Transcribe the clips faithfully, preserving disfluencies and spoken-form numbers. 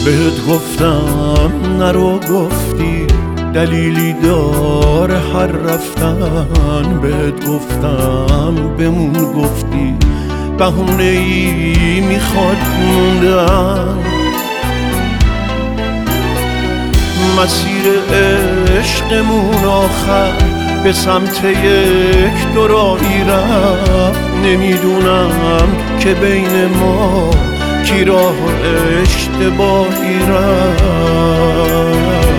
بهت گفتم نرو، گفتی دلیلی داره هر رفتن. بهت گفتم بمون، گفتی بهونه ای میخواد موندن. مسیر عشقمون آخر به سمت یک دورایی رفت. نمیدونم که بین ما کی راه اشتباهی رفت.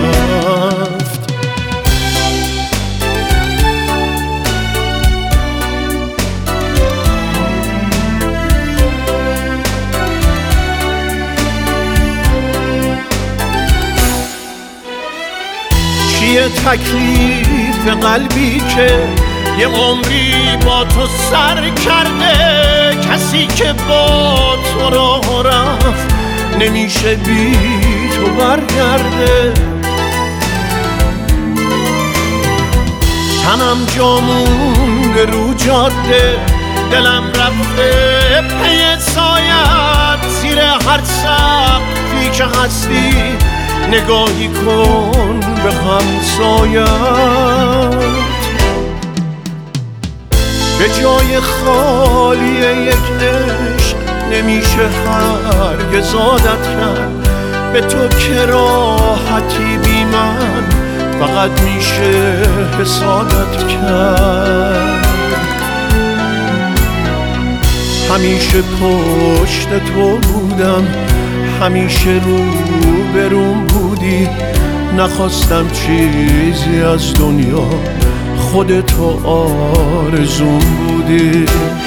چیه تکلیف قلبی که یه عمری با تو سر کرده؟ کسی که با تو راه رفت نمیشه بی تو برگرده. تنم جا مونده رو جاده، دلم رفته پی سایت. زیر هر سقفی که هستی نگاهی کن به همسایت. به جای خالی یک عشق نمیشه هرگز عادت کرد. به تو که راحتی بی من فقط میشه حسادت کرد. همیشه پشت تو بودم، همیشه رو بروم بودی. نخواستم چیزی از دنیا، خودتو آرزوم بودی.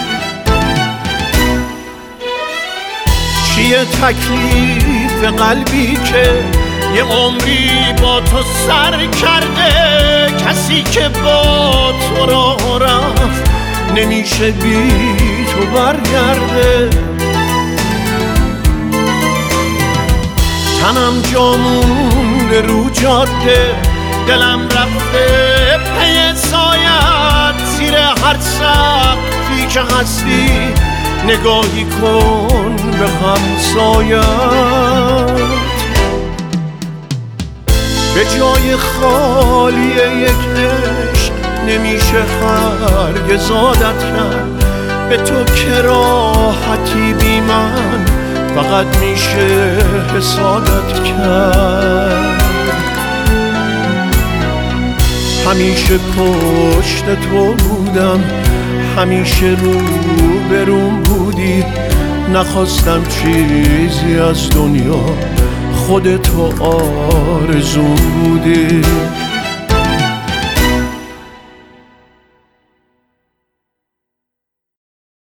چیه تکلیف قلبی که یه عمری با تو سر کرده؟ کسی که با تو راه رفت نمیشه بی تو برگرده. تنم جا مونده رو جاده، دلم رفته پی سایت. زیر هر سقفی که هستی نگاهی کن به همسایت. به جای خالی یک عشق نمیشه هرگز عادت کرد. به تو که راحتی بی من فقط میشه حسادت کرد. همیشه پشت تو بودم، همیشه رو بروم بودی. نخواستم چیزی از دنیا، خودتو آرزوم بودی.